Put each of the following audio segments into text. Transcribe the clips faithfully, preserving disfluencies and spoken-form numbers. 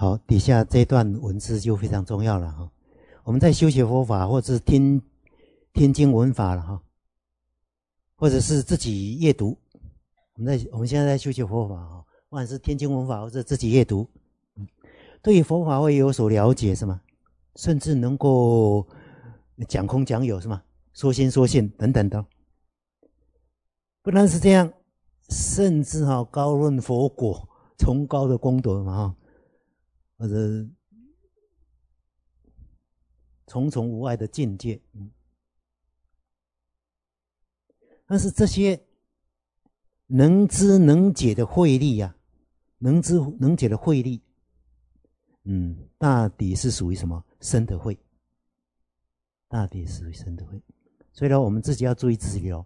好，底下这段文字就非常重要了哈。我们在修学佛法，或者是听听经闻法了哈，或者是自己阅读。我们在我们现在在修学佛法哈，不管是听经闻法或者自己阅读，对于佛法会有所了解是吗？甚至能够讲空讲有是吗？说心说性等等的。不但是这样，甚至哈高论佛果，崇高的功德嘛哈，或者重重无碍的境界。嗯，但是这些能知能解的慧力呀、啊，能知能解的慧力，嗯，大抵是属于什么生德慧？大抵是属于生德慧。所以呢，我们自己要注意自己哦。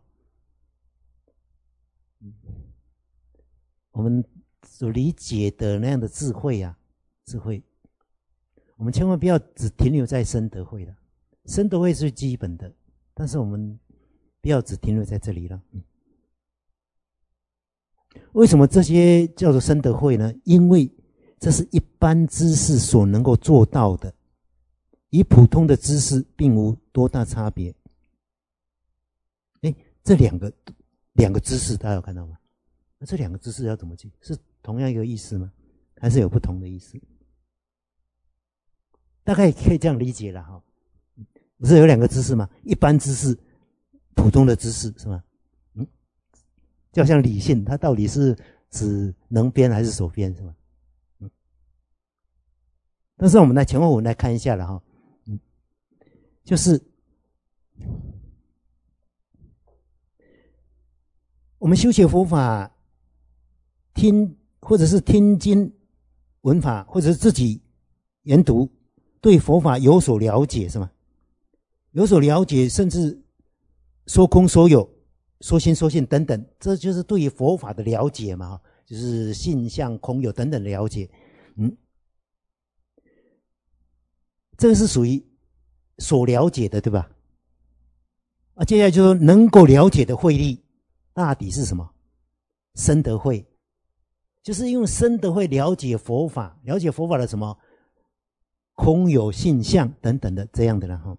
我们所理解的那样的智慧啊，智慧，我们千万不要只停留在生德慧了。生德慧是基本的，但是我们不要只停留在这里了。嗯，为什么这些叫做生德慧呢？因为这是一般知识所能够做到的，与普通的知识并无多大差别。哎，这两个两个知识大家有看到吗？那这两个知识要怎么记？是同样一个意思吗？还是有不同的意思？大概可以这样理解了哈。不是有两个知识吗？一般知识、普通的知识是吗？嗯，就像理性，它到底是指能编还是手编是吗？嗯，但是我们来前后文来看一下了哈。嗯，就是我们修学佛法，听或者是听经闻法，或者是自己研读，对佛法有所了解是吗？有所了解，甚至说空说有、说心说性等等，这就是对于佛法的了解嘛，就是性相空有等等的了解。嗯，这个是属于所了解的，对吧？啊，接下来就说能够了解的慧力，大抵是什么？生德慧，就是用生德慧了解佛法，了解佛法的什么空有性相等等的这样的了哈。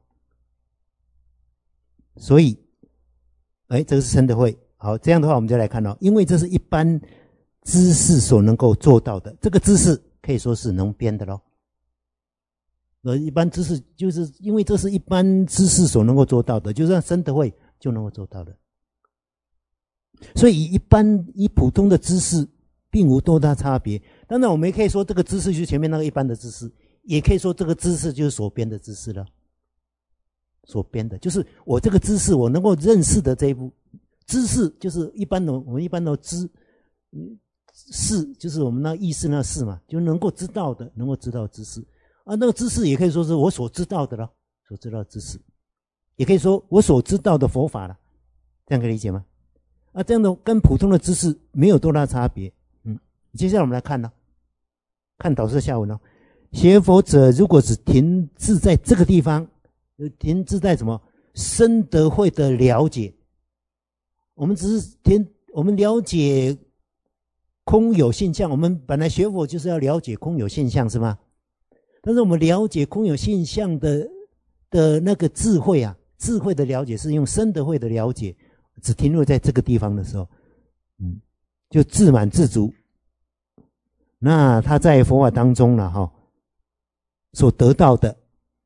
所以，哎，这个是生德慧。好，这样的话我们就来看到，因为这是一般知识所能够做到的，这个知识可以说是能编的咯。呃，一般知识就是因为这是一般知识所能够做到的，就是让生德慧就能够做到的。所以一般以普通的知识并无多大差别。当然，我们也可以说这个知识就是前面那个一般的知识，也可以说这个知识就是所编的知识了。所编的，就是我这个知识，我能够认识的这一部知识，就是一般的我们一般的知识，就是我们那意识那事嘛，就能够知道的，能够知道知识啊。那个知识也可以说是我所知道的了，所知道的知识，也可以说我所知道的佛法了，这样可以理解吗？啊，这样的跟普通的知识没有多大差别。嗯，接下来我们来看呢，看导师下文哦。学佛者如果只停滞在这个地方，停滞在什么生德慧的了解，我们只是停，我们了解空有现象，我们本来学佛就是要了解空有现象是吗？但是我们了解空有现象的的那个智慧啊，智慧的了解是用生德慧的了解，只停留在这个地方的时候，嗯，就自满自足。那他在佛法当中了哈，所得到的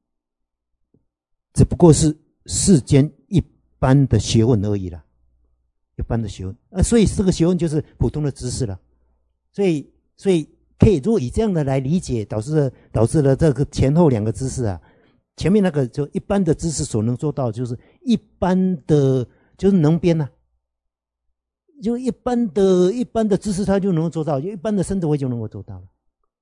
只不过是世间一般的学问而已啦，一般的学问啊，所以这个学问就是普通的知识了。所以，所以可以如果以这样的来理解，导致了导致了这个前后两个知识啊，前面那个就一般的知识所能做到，就是一般的，就是能编呐、啊，就一般的一般的知识，它就能够做到，就一般的生德慧就能够做到了。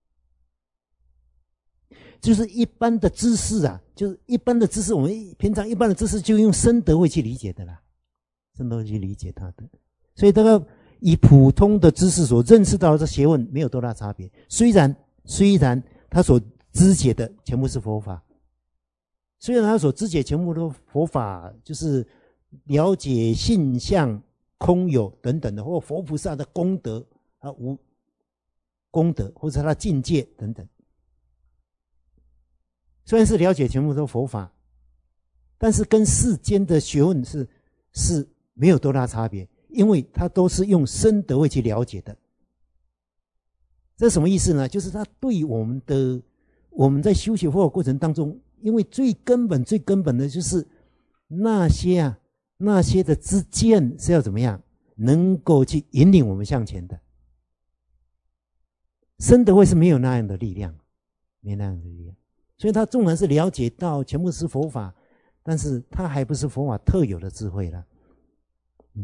就是一般的知识啊，就是一般的知识，我们平常一般的知识就用生德慧去理解的啦，生德慧去理解它的，所以这个以普通的知识所认识到的学问没有多大差别。虽然虽然他所知解的全部是佛法，虽然他所知解全部的佛法就是了解性相、空有等等的，或佛菩萨的功德啊，无功德或者他的境界等等。 虽然是了解全部都佛法，但是跟世间的学问是是没有多大差别，因为它都是用深德慧去了解的。这是什么意思呢？就是它对我们的我们在修学佛法过程当中，因为最根本最根本的就是那些啊那些的知见是要怎么样能够去引领我们向前的。深德慧是没有那样的力量，没有那样的力量，所以他纵然是了解到全部是佛法，但是他还不是佛法特有的智慧了。嗯，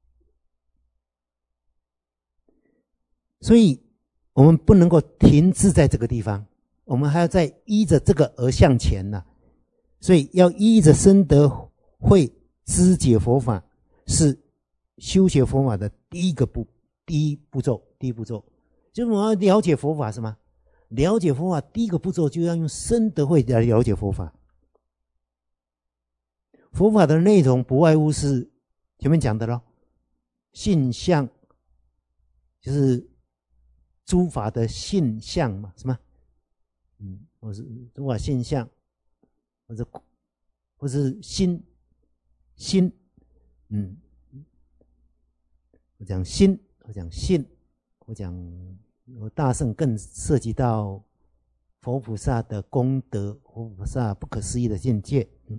所以我们不能够停滞在这个地方，我们还要再依着这个而向前呢、啊。所以要依着深德慧知解佛法，是修学佛法的第一个步，第一步骤，第一步骤。就是我们要了解佛法是吗？了解佛法第一个步骤就要用深德慧来了解佛法。佛法的内容不外乎是前面讲的咯，性相，就是诸法的性相嘛，是吗？嗯，或是诸法现象，或者或是心心，嗯，我讲心，我讲性，我讲我大圣更涉及到佛菩萨的功德，佛菩萨不可思议的境界。嗯，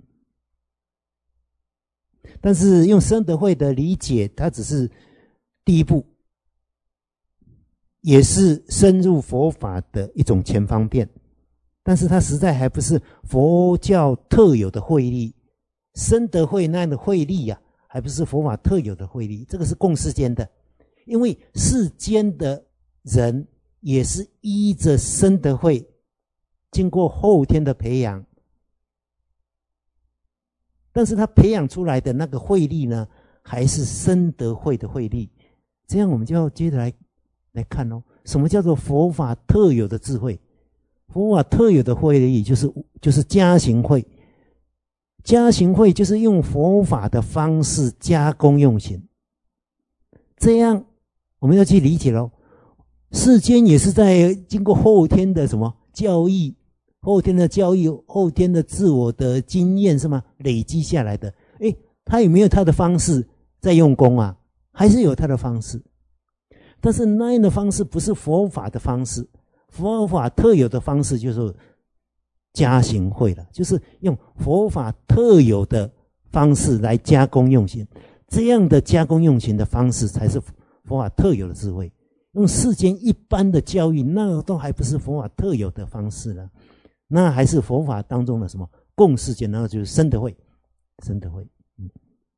但是用深德慧的理解，它只是第一步，也是深入佛法的一种前方便，但是它实在还不是佛教特有的慧力。深德慧那样的慧力啊，还不是佛法特有的慧力，这个是共世间的。因为世间的人也是依着深德慧，经过后天的培养，但是他培养出来的那个慧力呢，还是深德慧的慧力。这样我们就要接着来来看哦，什么叫做佛法特有的智慧？佛法特有的慧力就是就是加行慧。加行慧就是用佛法的方式加工用行，这样我们要去理解咯。世间也是在经过后天的什么教育，后天的教育，后天的自我的经验是吗？累积下来的。诶，他有没有他的方式在用功啊？还是有他的方式，但是那样的方式不是佛法的方式。佛法特有的方式就是加行慧了，就是用佛法特有的方式来加工用行，这样的加工用行的方式才是佛法特有的智慧。用世间一般的教育，那都还不是佛法特有的方式了，那还是佛法当中的什么共世间，那就是深德慧，深德慧。嗯，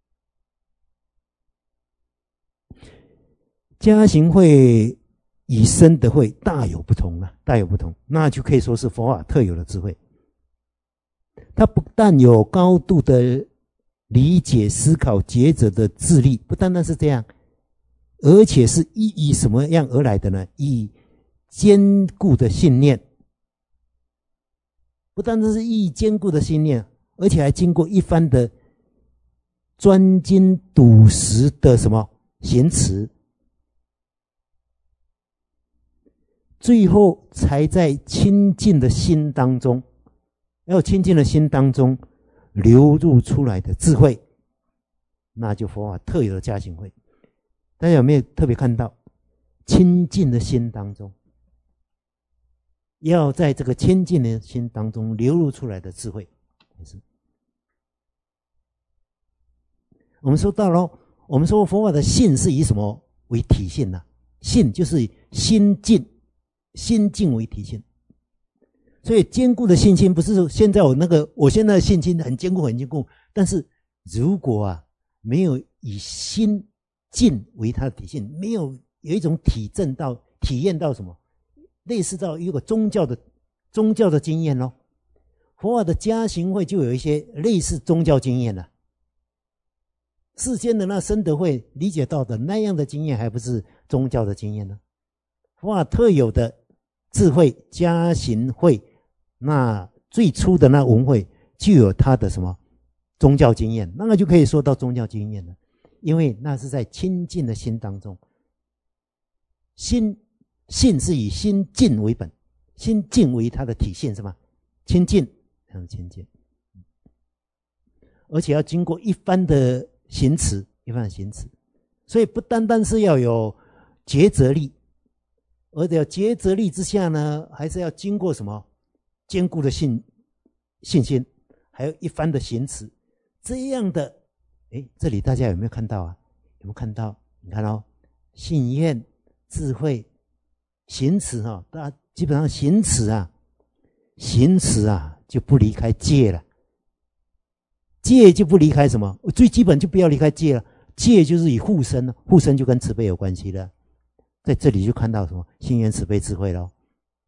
加行慧与深德慧大有不同了，大有不同，那就可以说是佛法特有的智慧。它不但有高度的理解、思考、抉择的智力，不单单是这样，而且是以以什么样而来的呢？以坚固的信念，不单单是以坚固的信念，而且还经过一番的专精笃实的什么行持，最后才在清净的心当中，要清净的心当中流入出来的智慧，那就佛法特有的加行慧。大家有没有特别看到清净的心当中，要在这个清净的心当中流露出来的智慧？我们说到了，我们说佛法的性是以什么为体现呢？性就是以心净，心净为体现。所以坚固的信心不是说现在我那个我现在的信心很坚固很坚固，但是如果啊没有以心净为它的体现，没有有一种体证到体验到什么类似到一个宗教的宗教的经验咯。佛法的加行慧就有一些类似宗教经验了。世间的那深德慧理解到的那样的经验还不是宗教的经验呢？佛法特有的智慧加行慧，那最初的那文慧就有它的什么宗教经验，那个就可以说到宗教经验了，因为那是在清净的心当中。心性是以心净为本，心净为它的体现是吗？清净非常亲近，而且要经过一番的行持，一番的行持，所以不单单是要有抉择力，而且抉择力之下呢，还是要经过什么坚固的信信心，还有一番的行持，这样的，哎，这里大家有没有看到啊？有没有看到？你看哦，信愿、智慧、行持哈、哦，大家基本上行持啊，行持啊就不离开戒了，戒就不离开什么？最基本就不要离开戒了，戒就是以护身了，护身就跟慈悲有关系了。在这里就看到什么信愿慈悲智慧咯，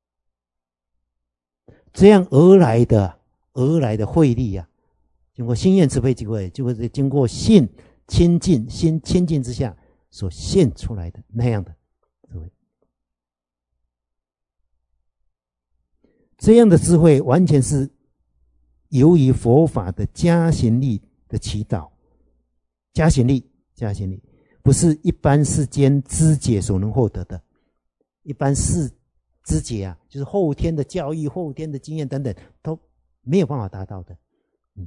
这样而来的而来的慧力啊，经过信愿慈悲智慧，就会经过信亲近心亲近之下所现出来的那样的智慧。这样的智慧完全是由于佛法的加行力的祈祷，加行力加行力不是一般世间知解所能获得的，一般世知解啊，就是后天的教育、后天的经验等等，都没有办法达到的。嗯，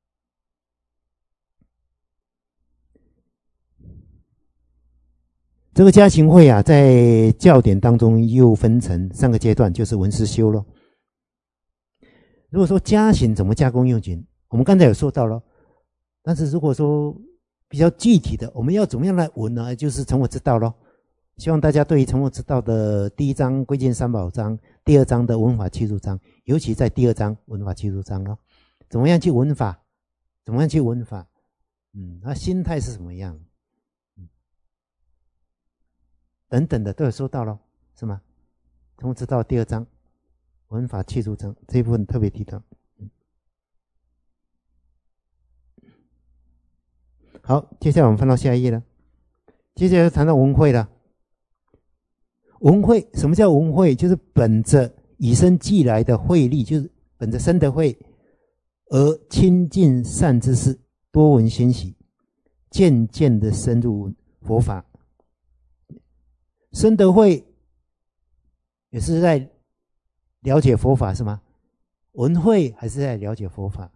这个加行会啊，在教典当中又分成三个阶段，就是闻思修咯。如果说加行怎么加功用行，我们刚才有说到了，但是如果说比较具体的，我们要怎么样来闻呢？就是成佛之道咯。希望大家对于成佛之道的第一章归尽三宝章，第二章的闻法契入章，尤其在第二章闻法契入章咯，怎么样去闻法？怎么样去闻法？嗯，那心态是什么样？嗯，等等的都有说到咯，是吗？成佛之道第二章闻法契入章这一部分特别提到。好，接下来我们翻到下一页了。接下来谈到闻慧了。闻慧，什么叫闻慧？就是本着以身俱来的慧力，就是本着生德慧而亲近善知识，多闻欣喜，渐渐的深入佛法。生德慧也是在了解佛法是吗？闻慧还是在了解佛法？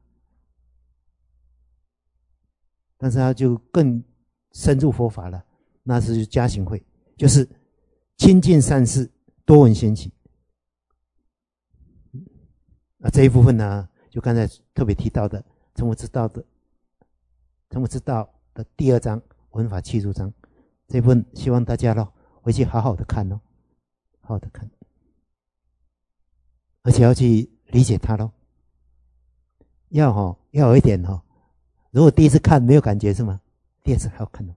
但是他就更深入佛法了，那是加行慧，就是亲近善事，多闻欣喜。啊，这一部分呢，就刚才特别提到的成佛之道的成佛之道的第二章闻法契入章，这一部分希望大家咯回去好好的看咯，好好的看，而且要去理解它咯。要哈、哦、要有一点哈、哦。如果第一次看没有感觉是吗？第二次还要看哦。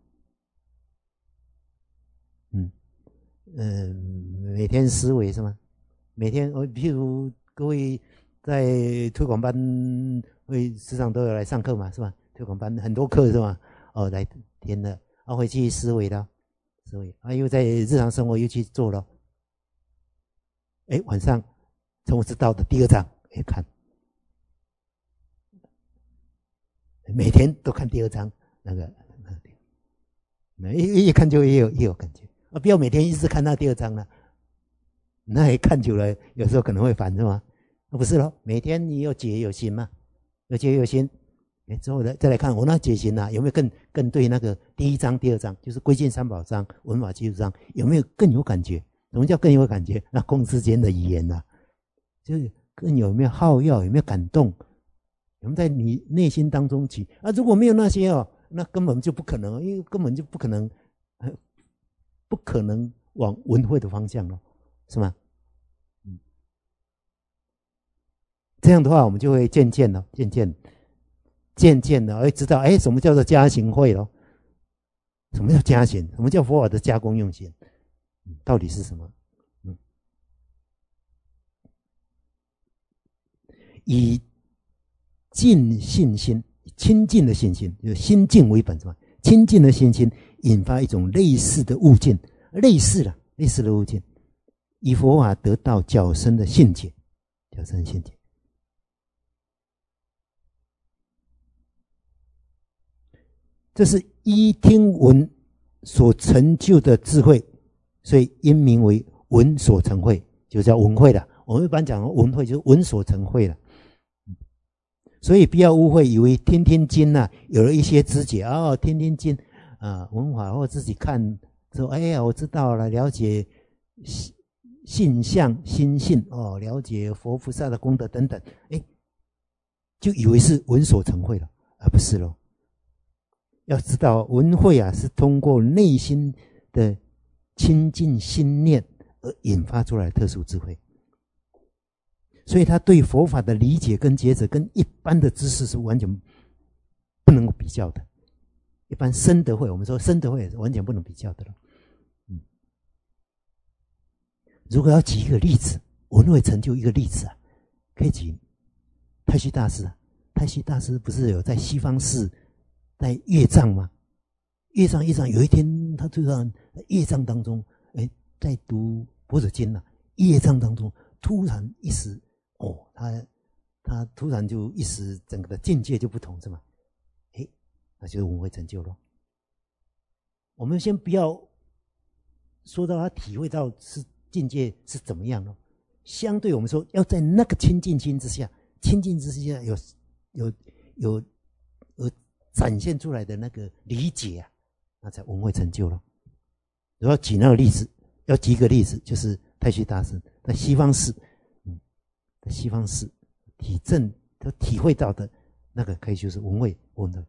嗯嗯，每天思维是吗？每天我譬如各位在推广班会时常都有来上课嘛，是吧？推广班很多课是吧？哦，来填了，啊回去思维了，思维啊又在日常生活又去做了。哎，晚上成佛之道的第二章也看。每天都看第二章，那个，那个一一看就也有也有感觉啊！不要每天一直看那第二章了，那也看久了，有时候可能会烦，是吗？啊，不是咯，每天你有解有心嘛，有解有心，哎，之后再再来看我那解心啊，有没有更更对那个第一章、第二章，就是归尽三宝章、闻法契入章，有没有更有感觉？什么叫更有感觉？那空之间的语言呐、啊，就是更有没有好药，有没有感动？我们在你内心当中起啊，如果没有那些哦，那根本就不可能，因为根本就不可能，不可能往闻慧的方向了，是吗？嗯，这样的话，我们就会渐渐的、渐渐、渐渐的，会知道，哎，什么叫做加行慧咯？什么叫加行？什么叫佛法的加功用行？嗯，到底是什么？嗯，以尽信心，亲近的信心，就是心境为本，是吧？亲近的信心引发一种类似的悟境，类似了，类似的悟境，以佛法得到较深的信解，较深的信解。这是依听闻所成就的智慧，所以因名为闻所成慧，就叫闻慧了。我们一般讲闻慧就是闻所成慧了。 所以不要误会，以为听听经啊，有了一些知解哦，听听经啊，文法或自己看说，哎呀，我知道了，了解性相心性哦，了解佛菩萨的功德等等，哎，就以为是闻所成慧了，而不是咯。要知道，闻慧啊，是通过内心的清净心念而引发出来的特殊智慧。所以他对佛法的理解跟抉择跟一般的知识是完全不能比较的。一般深德慧，我们说深德慧是完全不能比较的了。嗯，如果要举一个例子，闻慧成就一个例子啊，可以举太虚大师啊。太虚大师不是有在西方寺在乐藏吗？乐藏乐藏，有一天他突然在乐藏当中，哎，在读般若经啊，乐藏当中突然一时。哦，他他突然就一时整个的境界就不同，是吗？哎，那就是闻慧成就了。我们先不要说到他体会到是境界是怎么样了，相对我们说要在那个清净心之下，清净之下有有有有展现出来的那个理解啊，那才闻慧成就了。如果要举那个例子，要举一个例子，就是太虚大师在西方寺。在西方寺体证都体会到的那个，可以就是闻慧闻的。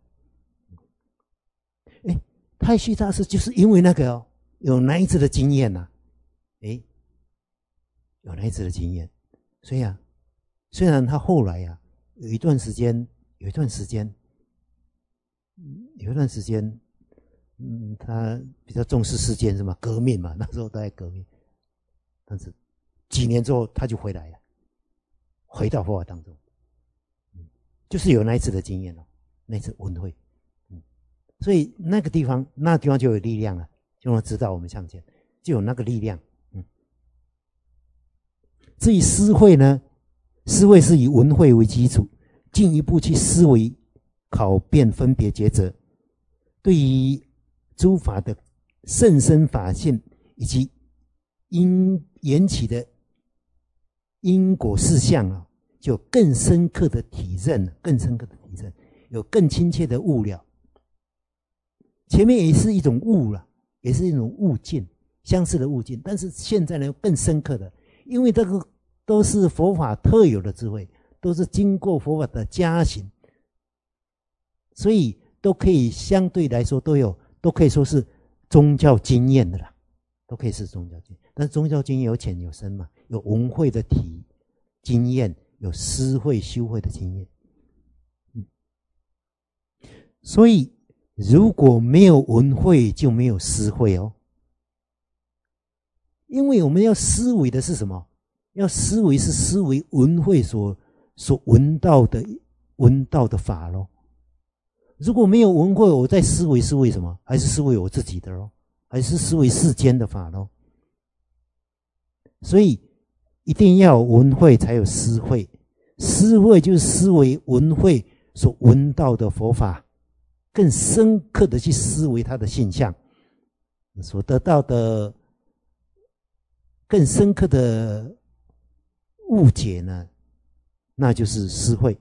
哎，太虚大师就是因为那个哦，有那一次的经验呐、啊，哎，有那一次的经验，所以啊，虽然他后来呀、啊、有一段时间，有一段时间，有一段时间，嗯，他比较重视世间是吗？革命嘛，那时候都在革命，但是几年之后他就回来了。回到佛法当中，嗯，就是有那一次的经验了，那一次闻慧，嗯，所以那个地方，那个地方就有力量了，就能指导我们向前，就有那个力量，嗯。至于思慧呢，思慧是以闻慧为基础，进一步去思维、考辨、分别、抉择，对于诸法的甚深法性以及因缘起的因果事项啊，就更深刻的体认，更深刻的体认，有更亲切的悟了。前面也是一种悟了，也是一种悟境，相似的悟境，但是现在呢更深刻的，因为这个都是佛法特有的智慧，都是经过佛法的加行，所以都可以相对来说都有，都可以说是宗教经验的啦，都可以是宗教经验。但是宗教经验有浅有深嘛，有闻慧的体经验，有思慧修慧的经验。嗯，所以如果没有闻慧，就没有思慧哦。因为我们要思维的是什么？要思维是思维闻慧所所闻到的闻到的法咯。如果没有闻慧，我在思维是为什么？还是思维我自己的咯？还是思维世间的法咯？所以一定要有闻慧才有思慧，思慧就是思维闻慧所闻到的佛法，更深刻的去思维它的现象，所得到的更深刻的误解呢，那就是思慧。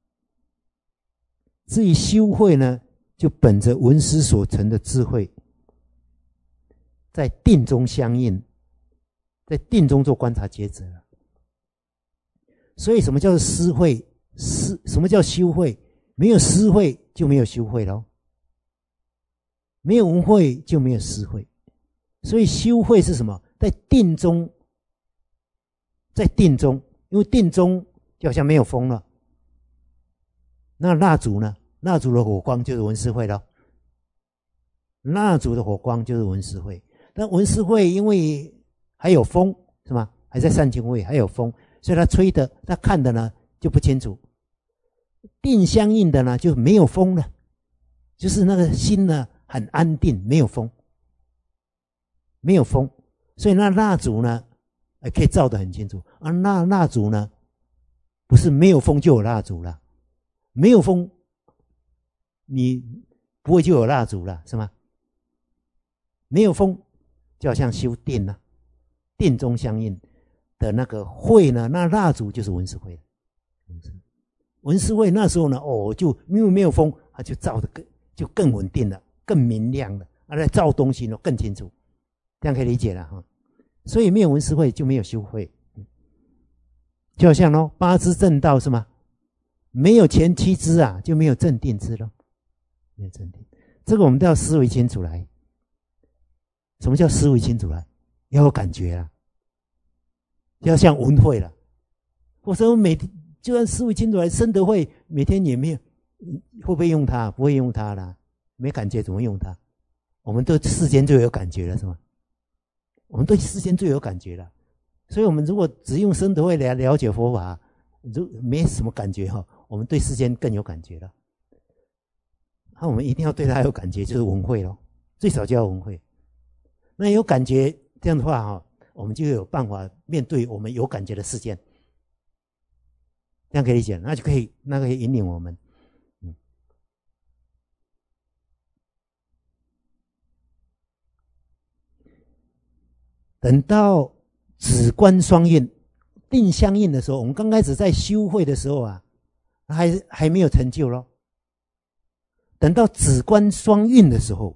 至于修慧呢，就本着闻思所成的智慧，在定中相应，在定中做观察抉择了。所以什么叫做思慧？思什么叫修慧？没有思慧就没有修慧咯，没有闻慧就没有思慧。所以修慧是什么？在定中，在定中，因为定中就好像没有风了。那蜡烛呢？蜡烛的火光就是闻思慧咯。蜡烛的火光就是闻思慧。但闻思慧因为还有风，是吗？还在善清位，还有风，所以他吹的，他看的呢就不清楚。定相应的呢就没有风了，就是那个心呢很安定，没有风，没有风，所以那蜡烛呢可以照得很清楚。而那蜡烛呢，不是没有风就有蜡烛了，没有风，你不会就有蜡烛了，是吗？没有风，就好像修定了、啊，定中相应的那个慧呢，那蜡烛就是闻思慧的。 文思慧那时候呢，哦，就因为没有风，它就照的更就更稳定了，更明亮了，啊，来照东西呢更清楚，这样可以理解了哈。所以没有文思慧就没有修慧，就好像咯八支正道是吗？没有前七支啊，就没有正定支咯，没有正定。这个我们都要思维清楚来。什么叫思维清楚来？要有感觉啦，要像文慧了。或者我每天就算思维清楚来，深德慧每天也没有，会不会用它？不会用它啦，没感觉怎么用它？我们对世间最有感觉了是吗？我们对世间最有感觉了，所以我们如果只用深德慧来了解佛法，如没什么感觉哈，我们对世间更有感觉了。那我们一定要对它有感觉，就是文慧咯，最少就要文慧。那有感觉这样的话哈，我们就有办法面对我们有感觉的事件，这样可以理解，那就可以那个可以引领我们。嗯，等到止观双运、定相应的时候，我们刚开始在修慧的时候啊，还还没有成就咯。等到止观双运的时候，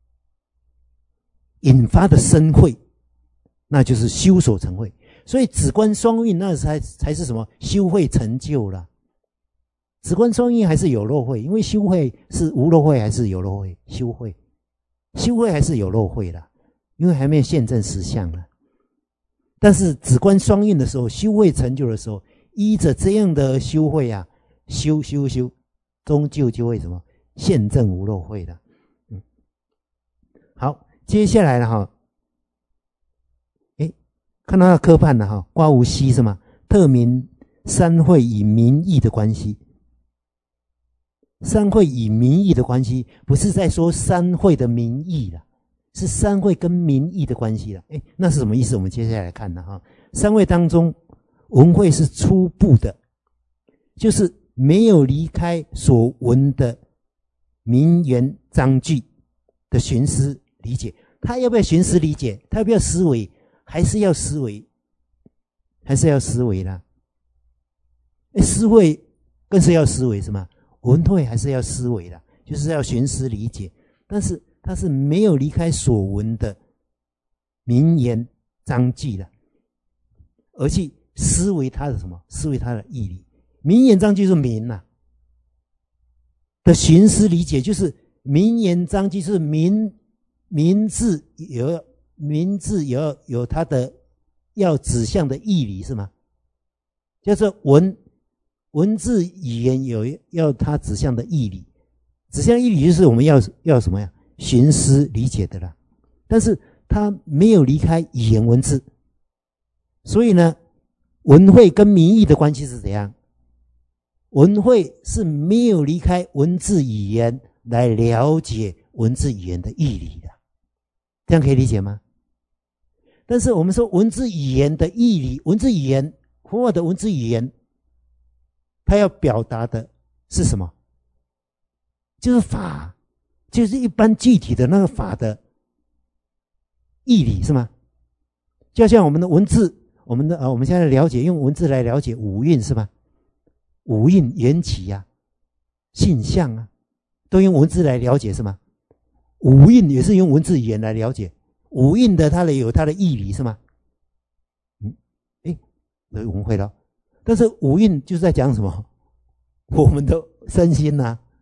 引发的深慧，那就是修所成慧。所以止观双运那才才是什么？修慧成就了。止观双运还是有漏慧，因为修慧是无漏慧还是有漏慧？修慧，修慧还是有漏慧的，因为还没有现证实相了。但是止观双运的时候，修慧成就的时候，依着这样的修慧啊，修修修，终究就会什么？现证无漏慧的。嗯，好。接下来了哈，哎，看到那科判了哈，刮无息是吗？特明三会与民意的关系。三会与民意的关系，不是在说三会的民意了，是三会跟民意的关系了。哎，那是什么意思？我们接下来看了哈，三会当中，文会是初步的，就是没有离开所闻的名言章句的寻思。理解，他要不要寻思理解？他要不要思维？还是要思维？还是要思维啦？思维更是要思维是吗？文会还是要思维的，就是要寻思理解。但是他是没有离开所闻的名言章句的，而去思维他的什么？思维他的义理。名言章句是名呐、啊、的寻思理解，就是名言章句是名。名字有名字有有它的要指向的义理是吗？就是文文字语言有要它指向的义理，指向义理就是我们要要什么呀？寻思理解的啦。但是它没有离开语言文字，所以呢，文会跟民意的关系是怎样？文会是没有离开文字语言来了解文字语言的义理的。这样可以理解吗？但是我们说文字语言的义理，文字语言，佛法的文字语言，它要表达的是什么？就是法，就是一般具体的那个法的义理是吗？就像我们的文字，我们的啊，我们现在了解用文字来了解五蕴是吧？五蕴缘起啊，性相啊，都用文字来了解是吗？五蕴也是用文字语言来了解，五蕴的它的有它的义理是吗？嗯，哎，有文会了，但是五蕴就是在讲什么？我们的身心呐、啊。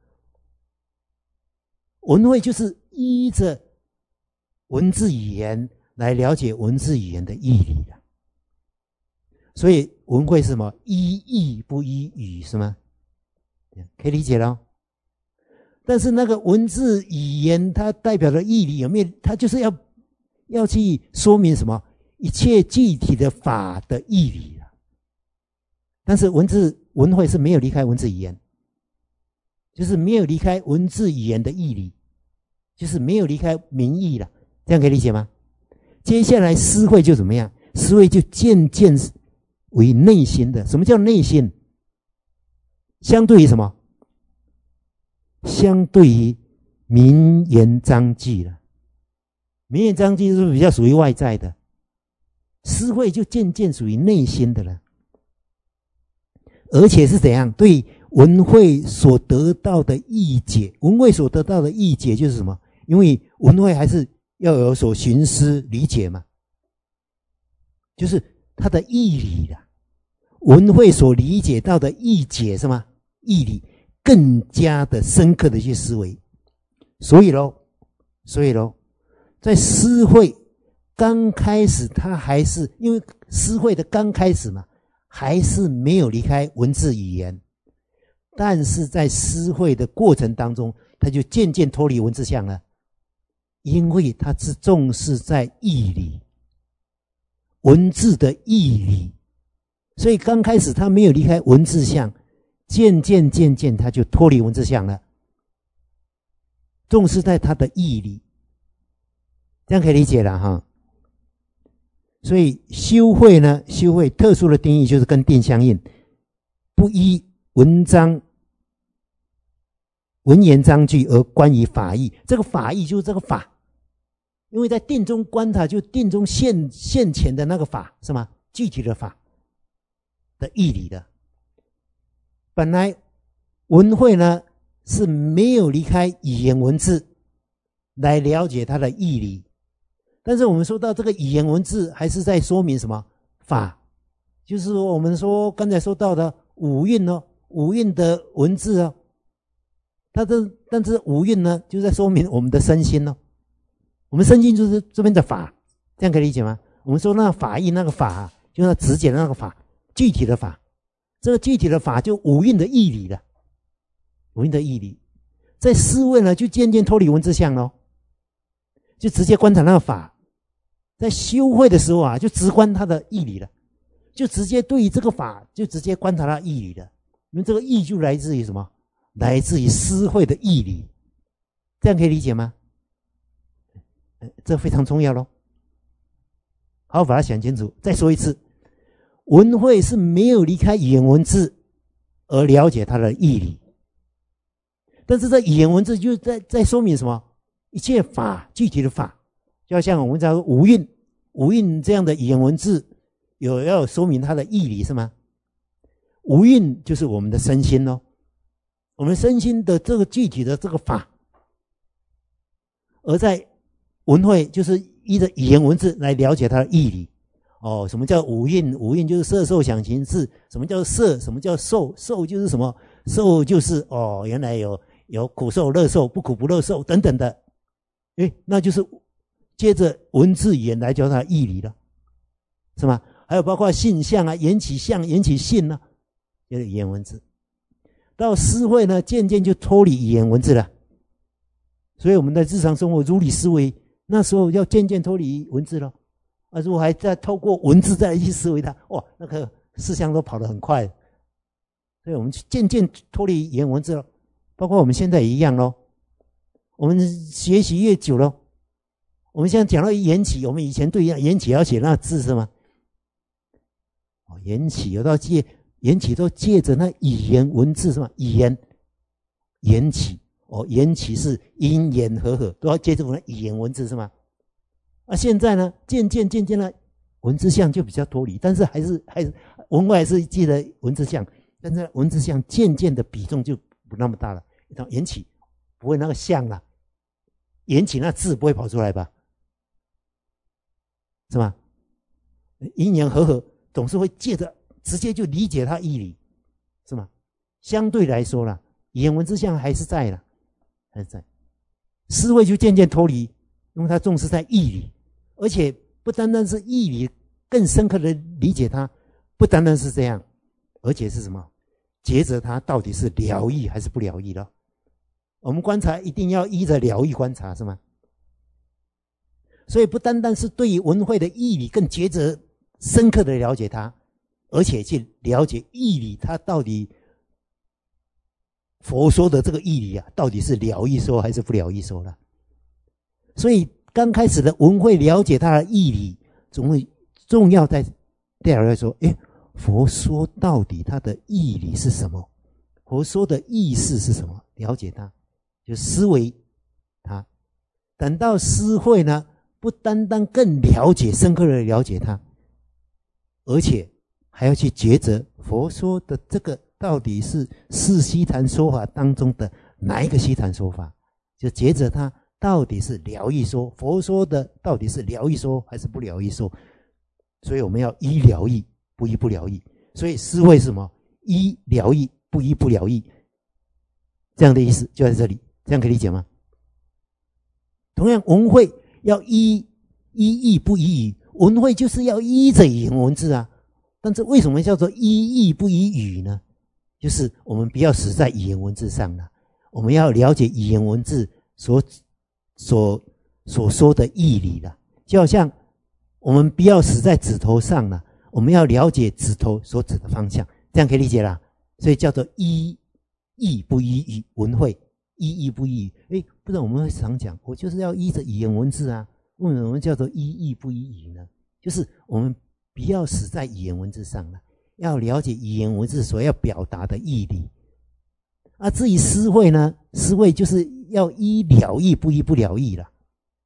文会就是依着文字语言来了解文字语言的义理的，所以文会是什么？依义不依语是吗？可以理解了。但是那个文字语言它代表的义理有没有？它就是要要去说明什么？一切具体的法的义理啊。但是文字文会是没有离开文字语言，就是没有离开文字语言的义理，就是没有离开名义了。这样可以理解吗？接下来思会就怎么样？思会就渐渐为内心的。什么叫内心？相对于什么？相对于名言章句了。名言章句是比较属于外在的，思会就渐渐属于内心的了。而且是怎样？对文慧所得到的意解，文慧所得到的意解就是什么？因为文慧还是要有所寻思理解嘛，就是它的义理啦。文慧所理解到的意解是吗？义理更加的深刻的去思维。所以咯，所以咯，在思慧刚开始，它还是因为思慧的刚开始嘛，还是没有离开文字语言，但是在思慧的过程当中，它就渐渐脱离文字相了，因为它是重视在义理，文字的义理，所以刚开始它没有离开文字相，渐渐渐渐它就脱离文字相了，重视在它的义理，这样可以理解了哈。所以修慧呢，修慧特殊的定义就是跟定相应，不依文章文言章句而观于法义。这个法义就是这个法，因为在定中观它，就定中现现前的那个法是吗？具体的法的义理的。本来文慧呢是没有离开语言文字来了解它的义理，但是我们说到这个语言文字还是在说明什么？法，就是说我们说刚才说到的五蕴哦，五蕴的文字哦，它这但是五蕴呢就在说明我们的身心哦，我们身心就是这边的法，这样可以理解吗？我们说那个法义那个法，就是直接的那个法，具体的法，这个具体的法就五蕴的义理了，五蕴的义理，在思维呢就渐渐脱离文字相咯，就直接观察那个法。在修慧的时候啊，就直观它的义理了，就直接对于这个法就直接观察它的义理了。因为这个义就来自于什么？来自于思慧的义理，这样可以理解吗？这非常重要咯。好，把它想清楚。再说一次，文慧是没有离开语言文字而了解它的义理，但是这语言文字就在在说明什么？一切法，具体的法。就好像我们讲五蕴，五蕴这样的语言文字有要说明它的义理是吗？五蕴就是我们的身心咯，我们身心的这个具体的这个法，而在文慧就是依着语言文字来了解它的义理。哦，什么叫五蕴？五蕴就是色受想行识。什么叫色？什么叫受？受就是什么？受就是哦，原来有有苦受、乐受、不苦不乐受等等的，诶，那就是接着文字语言来教它义理了，是吗？还有包括性相啊，缘起相、缘起性啊，就是语言文字。到思慧呢，渐渐就脱离语言文字了。所以我们的日常生活如理思维，那时候要渐渐脱离文字了。啊，如果还在透过文字再去思维它，哇，那个思想都跑得很快。所以我们渐渐脱离语言文字了，包括我们现在也一样咯。我们学习越久了。我们现在讲到缘起，我们以前对缘起要写那字是吗？哦，缘起有到借缘起都借着那语言文字是吗？语言缘起哦，缘起是因缘和合，都要借着我们的语言文字是吗？啊，现在呢，渐渐渐渐的文字相就比较脱离，但是还是还是文外还是记得文字相，但是文字相渐渐的比重就不那么大了。缘起不会那个相了，缘起那字不会跑出来吧？是吧？因缘和合总是会借着直接就理解它义理，是吗？相对来说啦，语言文字相还是在啦，还是在。思维就渐渐脱离，因为它重视在义理，而且不单单是义理，更深刻的理解它，不单单是这样，而且是什么？抉择它到底是了义还是不了义了。我们观察一定要依着了义观察，是吗？所以不单单是对于文慧的义理更抉择深刻的了解它，而且去了解义理它到底佛说的这个义理啊，到底是了义说还是不了义说了。所以刚开始的文慧了解它的义理，总会重要在第二来说，诶，佛说到底它的义理是什么？佛说的意思是什么？了解它，就思维它。等到思慧呢，不单单更了解深刻的了解它，而且还要去抉择佛说的这个到底是四悉檀说法当中的哪一个悉檀说法，就抉择它到底是疗愈说，佛说的到底是疗愈说还是不疗愈说。所以我们要依疗愈，不依不疗愈。所以思维是什么？依疗愈，不依不疗愈，这样的意思就在这里，这样可以理解吗？同样，文慧要依依义不依语，文慧就是要依着语言文字啊。但是为什么叫做依义不依语呢？就是我们不要死在语言文字上了，我们要了解语言文字所所所说的义理了。就好像我们不要死在指头上了，我们要了解指头所指的方向，这样可以理解啦。所以叫做依义不依语，文慧依义不依语。诶，不然我们会常讲，我就是要依着语言文字啊。为什么叫做依义不依语呢？就是我们不要死在语言文字上了，要了解语言文字所要表达的义理。啊，至于思慧呢，思慧就是要依了义不依不了义了，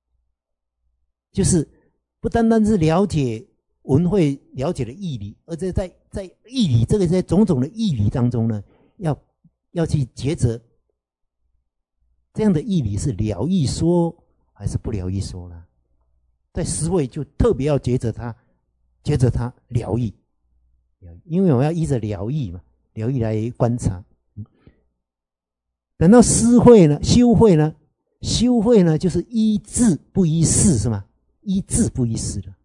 就是不单单是了解文慧了解的义理，而且在在义理这个在种种的义理当中呢，要要去抉择这样的义理是了义说还是不了义说了。在思慧就特别要抉择它，抉择它了义，因为我们要依着了义嘛，了义来观察。等到思慧呢，修慧呢，修慧呢就是依智不依事，是吗？依智不依事的。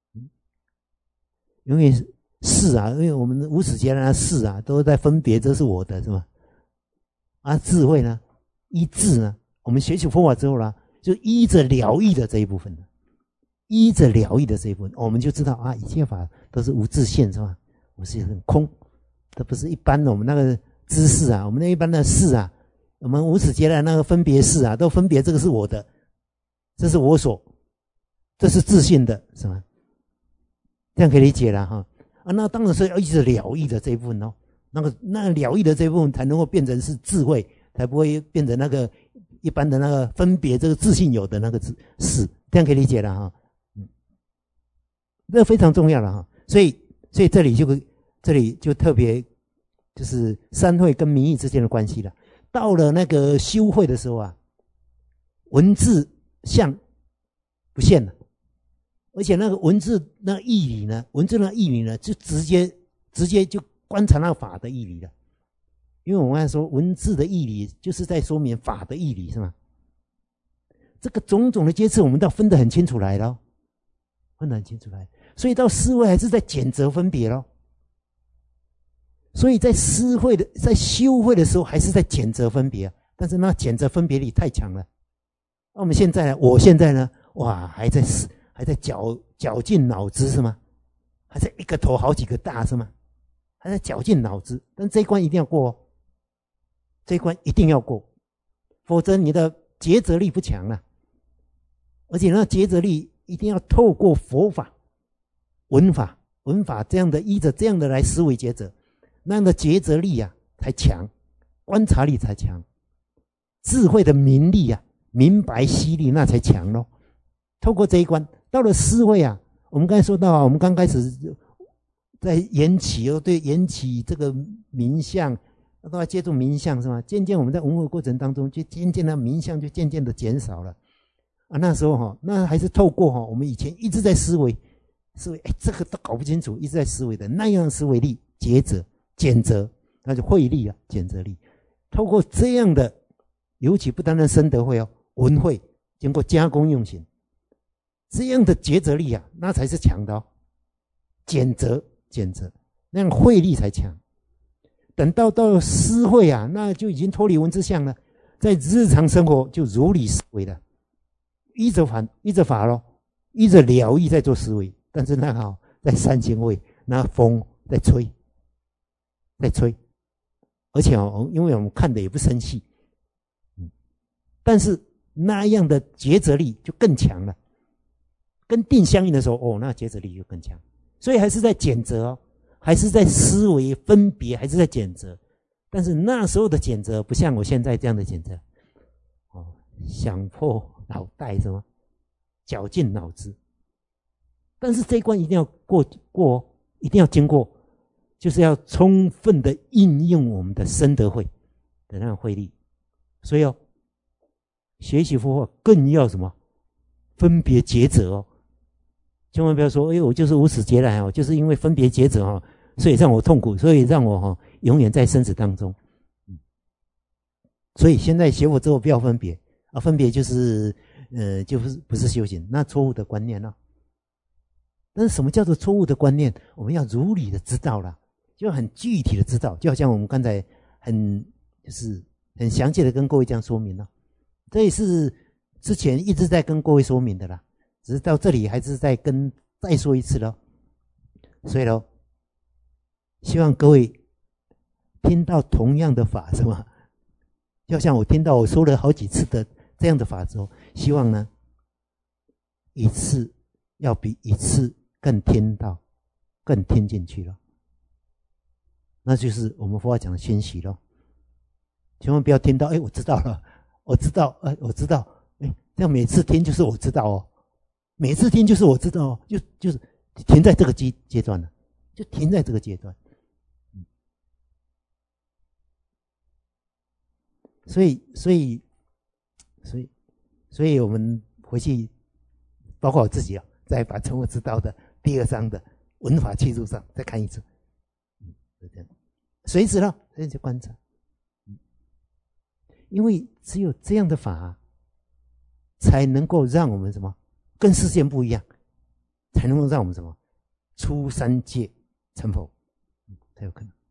因为事啊，因为我们无始劫来的事啊，都在分别这是我的，是吗？啊，智慧呢，依智呢，我们学习佛法之后呢，就依着了义的这一部分，依着了义的这一部分，我们就知道啊，一切法都是无自性，是吧？我是很空，这不是一般的我们那个知识啊，我们那一般的事啊，我们无始劫来那个分别事啊，都分别这个是我的，这是我所，这是自性的，是吗？这样可以理解了哈。啊，那当然是要依着了义的这一部分哦，那个那了义的这一部分才能够变成是智慧，才不会变成那个一般的那个分别这个自性有的那个事，这样可以理解了哈。嗯，这非常重要了哈。所以，所以这里就这里就特别就是三慧跟名义之间的关系了。到了那个修慧的时候啊，文字相不现了。而且那个文字那个义理呢，文字那个义理呢，就直接直接就观察那法的义理了。因为我们刚才说文字的义理就是在说明法的义理，是吗？这个种种的阶次我们都要分得很清楚来了，分得很清楚来。所以到思慧还是在检择分别咯。所以在思慧的在修慧的时候还是在检择分别，但是那检择分别力太强了。那我们现在呢，我现在呢，哇，还在思还在绞绞尽脑汁，是吗？还在一个头好几个大，是吗？还在绞尽脑汁，但这一关一定要过哦，这一关一定要过，否则你的抉择力不强了。而且那抉择力一定要透过佛法、文法、文法这样的依着这样的来思维抉择，那样的抉择力啊才强，观察力才强，智慧的明力啊，明白犀利那才强咯。透过这一关。到了思慧啊，我们刚才说到啊，我们刚开始在缘起哦，对缘起这个名相都要接触名相，是吗？渐渐我们在文化过程当中，就渐渐的名相就渐渐的减少了啊。那时候哈、哦，那还是透过哈、哦，我们以前一直在思维，思维哎，这个都搞不清楚，一直在思维的那样的思维力、抉择、检择，那就慧力啊，检择力。透过这样的，尤其不单单深德慧哦，文慧经过加工用心。这样的抉择力啊，那才是强的哦。检择，检择，那样慧力才强。等到到思慧啊，那就已经脱离文字相了，在日常生活就如理思维了，依着法，依着法咯，依着了义在做思维。但是那好，在三星位，那风在吹，在吹，而且哦，因为我们看的也不生气，嗯，但是那样的抉择力就更强了。跟定相应的时候，哦，那抉择力就更强。所以还是在检择哦，还是在思维分别，还是在检择。但是那时候的检择不像我现在这样的检择，哦，想破脑袋是吗？绞尽脑汁。但是这一关一定要过过哦，一定要经过。 就是要充分的应用我们的深德慧的那种慧力。所以哦，学习佛法更要什么？分别抉择哦，千万不要说，哎，我就是无始劫来哦，就是因为分别抉择哦，所以让我痛苦，所以让我哦永远在生死当中。所以现在学佛之后不要分别啊，分别就是呃，就是不是修行，那错误的观念哦。但是什么叫做错误的观念？我们要如理的知道了，就很具体的知道，就好像我们刚才很就是很详细的跟各位这样说明了，这也是之前一直在跟各位说明的啦，只是到这里还是再跟再说一次咯。所以咯，希望各位听到同样的法是吗？就像我听到我说了好几次的这样的法之后，希望呢一次要比一次更听到，更听进去了，那就是我们佛法讲的欣喜咯。千万不要听到，哎，我知道了，我知道，哎，我知道，哎，这样每次听就是我知道哦，每次听就是我知道哦，就就是停在这个阶阶段了，就停在这个阶段。所以，所以，所以，所以我们回去，包括我自己啊，再把《成佛之道》的第二章的文法契入上再看一次，嗯，就这样，随时了，随时观察。因为只有这样的法，才能够让我们什么跟世间不一样，才能够让我们什么出三界成佛，才有可能。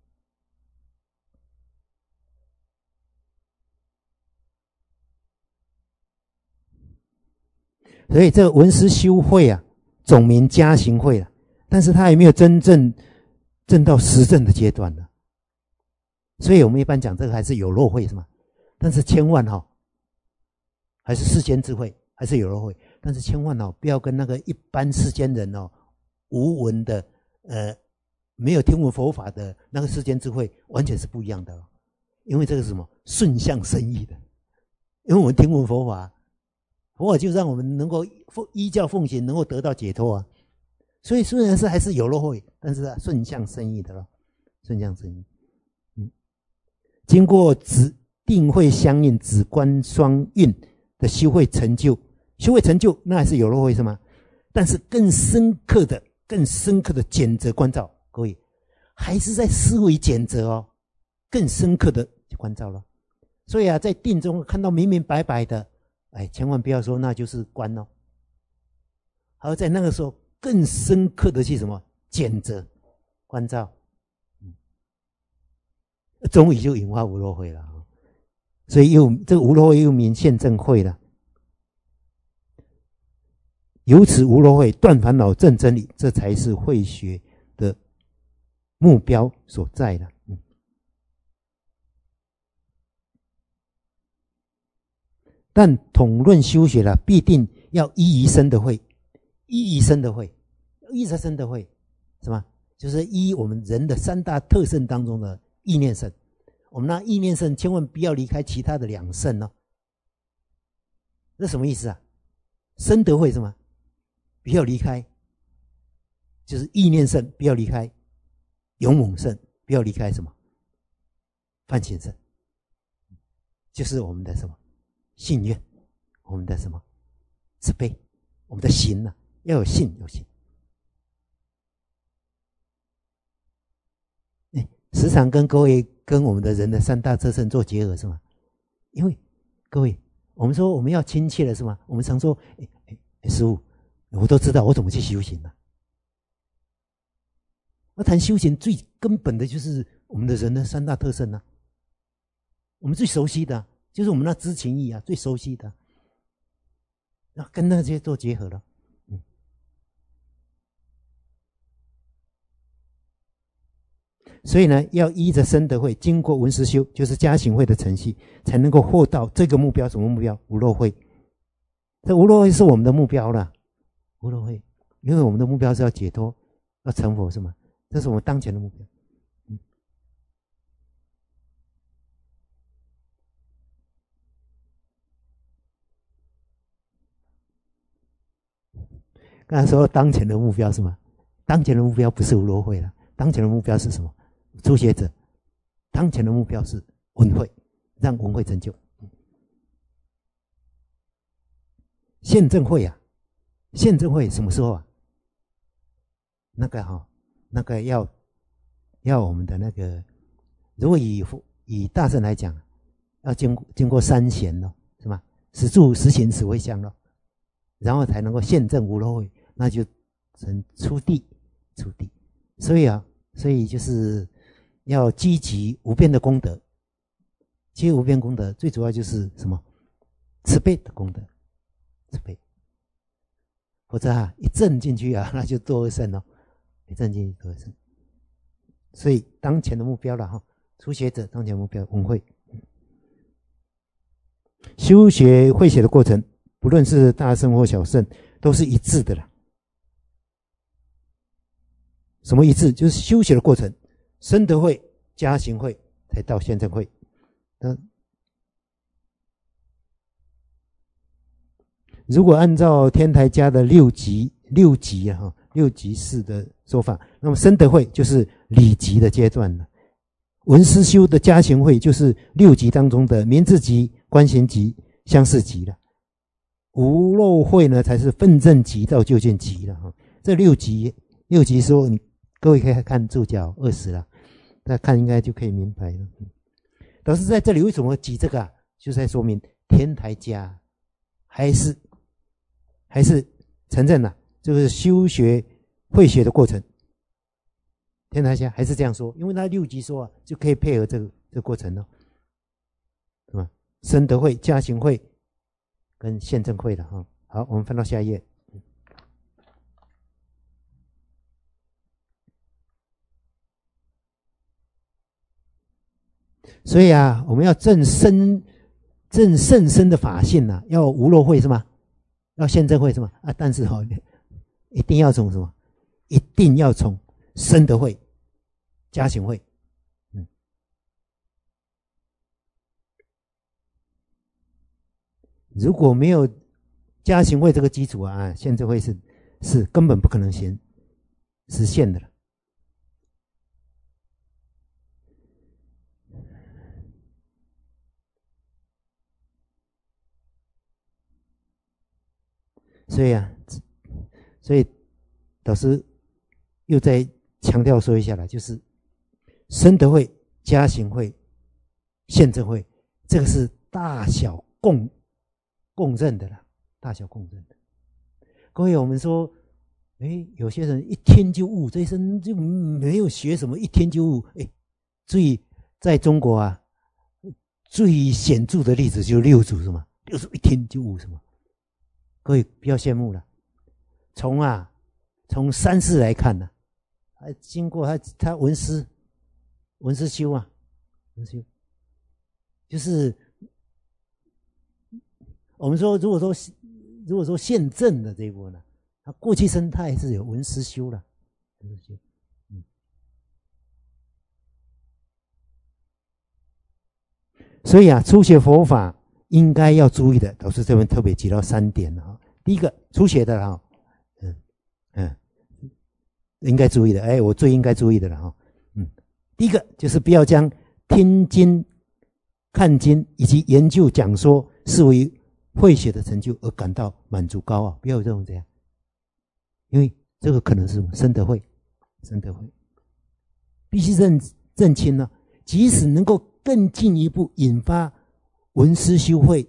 所以这个文思修慧啊，总名加行慧了，但是它还没有真正证到实证的阶段呢。所以我们一般讲这个还是有漏慧是吗？但是千万哈、哦，还是世间智慧，还是有漏慧。但是千万哦，不要跟那个一般世间人哦，无闻的，呃，没有听闻佛法的那个世间智慧，完全是不一样的哦。因为这个是什么顺向生意的，因为我们听闻佛法，佛法就让我们能够依教奉行，能够得到解脱啊。所以虽然是还是有漏慧，但是啊，顺向生意的咯，顺向生意。嗯，经过指定会相应止观双运的修慧成就，修慧成就那还是有漏慧是吗？但是更深刻的、更深刻的检责关照，各位还是在思维检责哦，更深刻的关照了。所以啊，在定中看到明明白白的，哎，千万不要说那就是观哦，而在那个时候更深刻的去什么检责关照，嗯，终于就引发无漏慧了。所以又这个无漏慧又名现证慧了。由此无漏慧断烦恼证真理，这才是慧学的目标所在的。嗯，但统论修学了，必定要依于生的慧，依于生的慧，依着生的慧，是吧？就是依我们人的三大特性当中的意念圣。我们那意念圣千万不要离开其他的两圣哦。那什么意思啊？生德慧是吗？不要离开，就是意念圣不要离开，勇猛圣不要离开什么？梵行圣，就是我们的什么信愿，我们的什么慈悲，我们的行啊，要有信有行。哎，时常跟各位跟我们的人的三大特性做结合是吗？因为各位，我们说我们要亲切的是吗？我们常说，哎哎，师父，我都知道我怎么去修行了。那谈修行最根本的就是我们的人的三大特性啊，我们最熟悉的就是我们那知情意啊，最熟悉的，要跟那些做结合了。嗯，所以呢，要依着生德慧，经过文思修，就是加行慧的程序，才能够获到这个目标。什么目标？无漏慧。这无漏慧是我们的目标了，无漏慧，因为我们的目标是要解脱，要成佛，是吗？这是我们当前的目标。嗯，刚才说当前的目标是吗？当前的目标不是无漏慧了， 当前的目标是什么？初学者当前的目标是文会，让文会成就。宪政会啊，宪政会什么时候啊？那个哈、哦，那个要要我们的那个，如果以以大圣来讲，要经过经过三贤咯，是吧？十住、十行、十回向咯，然后才能够宪政无漏会，那就成初地，初地。所以啊，所以就是要积极无边的功德。其实无边功德最主要就是什么？慈悲的功德，慈悲。否则啊，一震进去啊，那就多而胜了。一震进去多而胜。所以当前的目标了哈，初学者当前目标文会。修学会学的过程，不论是大圣或小圣，都是一致的啦。什么一致？就是修学的过程，深德会、加行会，才到宪政会。嗯，如果按照天台家的六级六级啊哈六级式的说法，那么深德会就是理级的阶段了。文思修的加行会就是六级当中的明智级、观行级、相似级了。无漏会呢才是分正级到究竟级了哈。这六级六级说，你各位可以看注脚二十了，大家看应该就可以明白了。老师在这里为什么举这个啊？就在说明天台家还是还是承认了，就是修学会学的过程。天台家还是这样说，因为他六级说啊，就可以配合这个这个过程了，是吧？深德会、加行会跟宪政会了哈。好，我们翻到下一页。所以啊，我们要证深证甚深的法性啊，要无漏会是吗？要宪政会是吗？啊，但是哦，一定要从什么？一定要从深德会、加行会。嗯，如果没有加行会这个基础啊，宪政会是是根本不可能行实现的了。所以啊，所以导师又再强调说一下了，就是深德会、加行会、宪政会，这个是大小共共认的啦，大小共认的。各位，我们说，哎，有些人一天就悟，这一生就没有学什么，一天就悟。哎，最在中国啊，最显著的例子就是六祖，是吗？六祖一天就悟什么？各位不要羡慕了，从啊从三世来看呢、啊，经过他他文思文思修啊，文思修，就是我们说，如果说如果说宪政的这一波呢，他过去生他还是有文思修了，文思修，嗯，所以啊，初学佛法应该要注意的，导师这边特别提到三点了哈。第一个，初学的哈，嗯嗯，应该注意的，哎，我最应该注意的了哈，嗯，第一个就是不要将听经、看经以及研究讲说视为会学的成就而感到满足高傲，不要有这种这样，因为这个可能是深德会，深德会必须认认清呢，即使能够更进一步引发文思修会。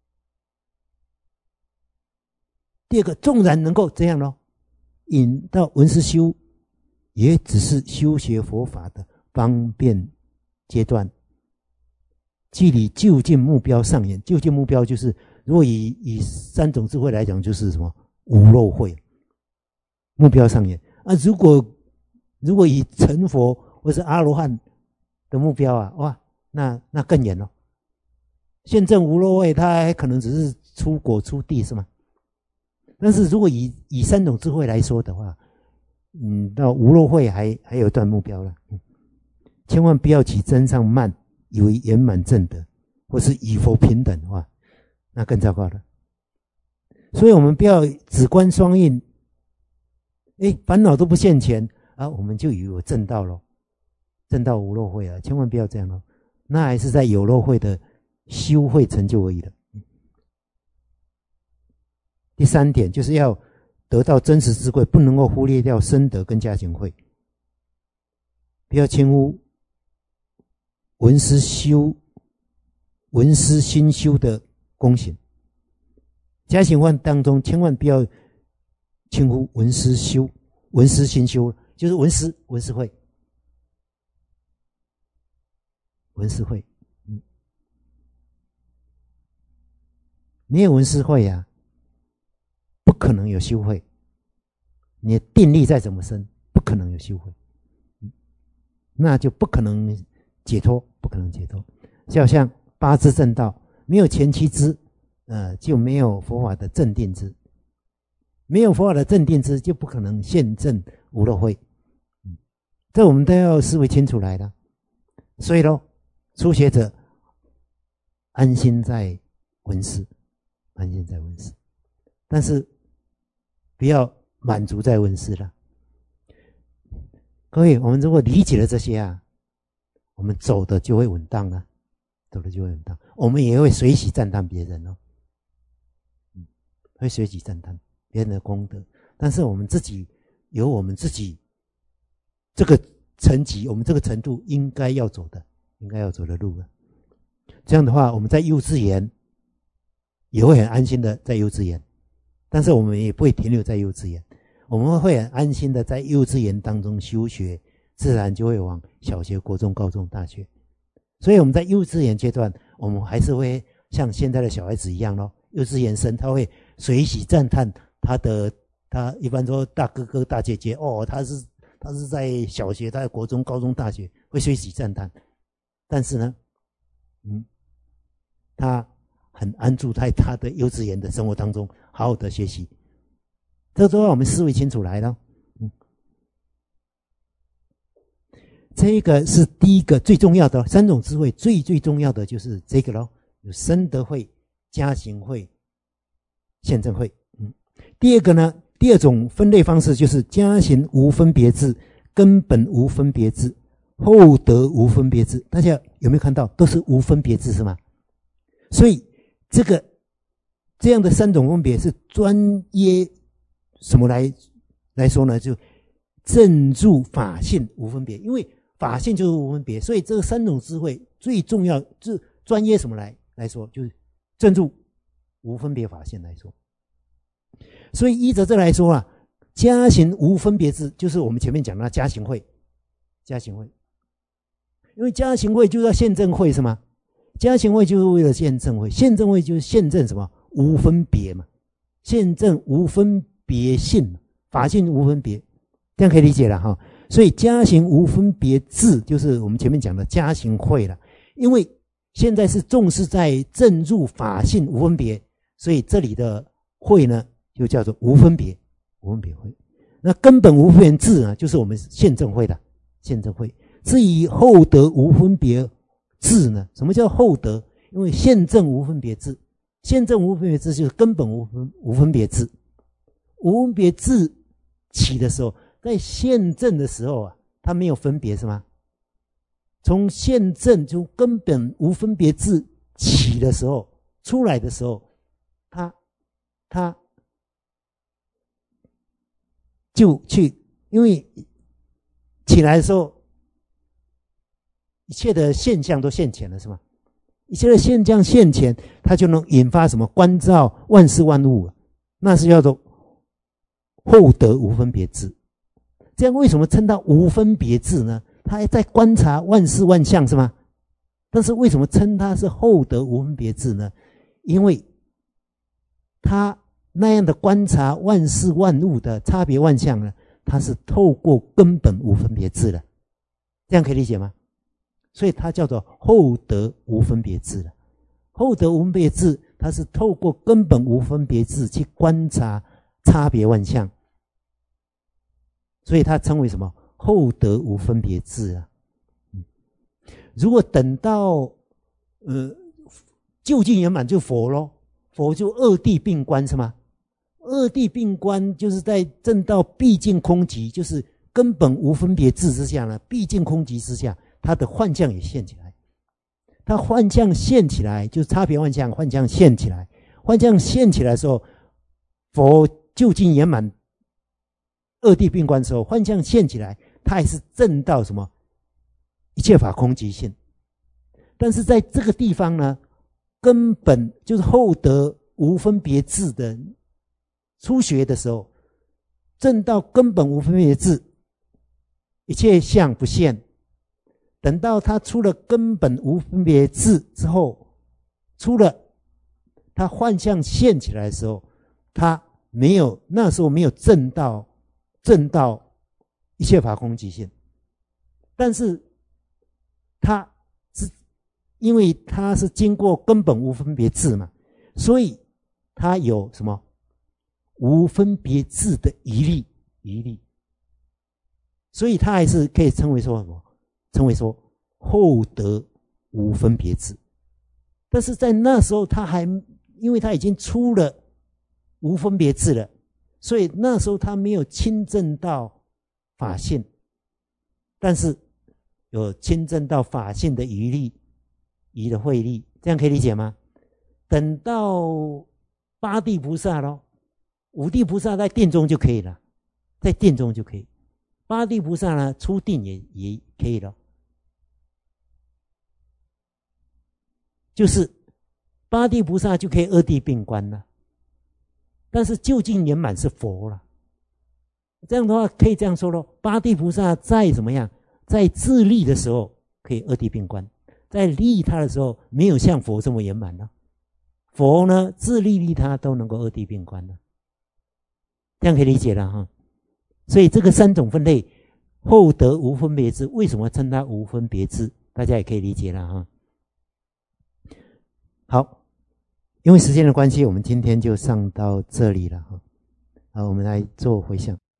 第二个，纵然能够这样咯，引到文思修，也只是修学佛法的方便阶段。距离就近目标尚远，就近目标就是，如果以以三种智慧来讲，就是什么无漏慧，目标尚远啊。如果如果以成佛或是阿罗汉的目标啊，哇，那那更远了。现证无漏慧，它还可能只是出果出地是吗？但是如果以以三种智慧来说的话，嗯，到无漏慧还还有一段目标了，嗯，千万不要起增上慢，以为圆满正德，或是与佛平等的话，那更糟糕了。所以我们不要只观双运，哎，烦恼都不现前啊，我们就以为我证道了，证道无漏慧啊，千万不要这样哦，那还是在有漏慧的修慧成就而已的。第三点就是要得到真实智慧，不能够忽略掉身德跟家行慧，不要轻忽闻思修、闻思心修的功行。家行慧当中，千万不要轻忽闻思修、闻思心修，就是闻思、闻思慧、闻思慧。嗯，没有闻思慧呀、啊，不可能有修慧。你的定力再怎么深，不可能有修慧，那就不可能解脱，不可能解脱。就好像八支正道，没有前七支，呃，就没有佛法的正定支，没有佛法的正定支，就不可能现证无漏慧。嗯，这我们都要思维清楚来了。所以咯，初学者安心在闻思，安心在闻思，但是不要满足在闻思了。各位，我们如果理解了这些啊，我们走的就会稳当了，走的就会稳当。我们也会随喜赞叹别人哦，嗯，会随喜赞叹别人的功德。但是我们自己有我们自己这个层级，我们这个程度应该要走的，应该要走的路了。这样的话，我们在幼稚园也会很安心的在幼稚园。但是我们也不会停留在幼稚园，我们会很安心的在幼稚园当中修学，自然就会往小学、国中、高中、大学。所以我们在幼稚园阶段，我们还是会像现在的小孩子一样咯，幼稚园生他会随喜赞叹他的，他一般说大哥哥、大姐姐，哦，他是他是在小学、他在国中、高中、大学会随喜赞叹，但是呢，嗯，他很安住在他的幼稚园的生活当中，好好的学习。这都要我们思维清楚来了。嗯，这个是第一个最重要的三种智慧，最最重要的就是这个咯，有身德慧、家行慧、现证慧。嗯，第二个呢，第二种分类方式就是家行无分别智，根本无分别智，厚德无分别智。大家有没有看到，都是无分别智是吗？所以这个这样的三种分别是专业什么来来说呢？就正入法性无分别，因为法性就是无分别，所以这个三种智慧最重要是专业什么来来说，就是正入无分别法性来说。所以依着这来说啊，家行无分别智，就是我们前面讲的家行慧，家行慧，因为家行慧就叫现证慧是吗？家行慧就是为了现证慧，现证慧就是现证什么？无分别嘛，现证无分别性，法性无分别，这样可以理解了哈。所以家行无分别智，就是我们前面讲的家行慧了。因为现在是重视在正入法性无分别，所以这里的慧呢，就叫做无分别，无分别慧。那根本无分别智呢，就是我们现证慧的现证慧。至于厚德无分别智呢？什么叫厚德？因为现证无分别智，现证无分别智就是根本无分无分别智。无分别智起的时候，在现证的时候啊，它没有分别是吗？从现证就根本无分别智起的时候，出来的时候，它它就去，因为起来的时候，一切的现象都现前了是吗？一切的现象现前，它就能引发什么？观照万事万物，那是叫做厚德无分别智。这样为什么称它无分别智呢？它还在观察万事万象是吗？但是为什么称它是厚德无分别智呢？因为它那样的观察万事万物的差别万象呢，它是透过根本无分别智的，这样可以理解吗？所以它叫做厚德无分别智了。厚德无分别智，它是透过根本无分别智去观察差别万象，所以它称为什么？厚德无分别智啊。嗯，如果等到呃究竟圆满就佛咯，佛就二谛并观是吗？二谛并观就是在证到毕竟空寂，就是根本无分别智之下呢，毕竟空寂之下，它的幻象也现起来。它幻象现起来，就是差别幻象，幻象现起来，幻象现起来的时候，佛究竟圆满二谛并观的时候，幻象现起来，它还是证到什么？一切法空寂性。但是在这个地方呢，根本就是后得无分别智的初学的时候，证到根本无分别智，一切相不现。等到他出了根本无分别智之后，出了他幻象现起来的时候，他没有那时候没有证到证到一切法空寂性，但是他是因为他是经过根本无分别智嘛，所以他有什么无分别智的疑虑疑虑，所以他还是可以称为说什么？称为说后得无分别智。但是在那时候他还因为他已经出了无分别智了，所以那时候他没有亲证到法性，但是有亲证到法性的疑虑疑的慧力，这样可以理解吗？等到八地菩萨咯，五地菩萨在定中就可以了，在定中就可以。八地菩萨呢，出定也也可以了，就是八地菩萨就可以二谛并观了。但是究竟圆满是佛了，这样的话可以这样说咯，八地菩萨在怎么样，在自利的时候可以二谛并观，在利他的时候没有像佛这么圆满了。佛呢，自利利他都能够二谛并观了，这样可以理解了哈。所以这个三种分类，后得无分别智，为什么称它无分别智？大家也可以理解了哈。好，因为时间的关系，我们今天就上到这里了哈。好，我们来做回向。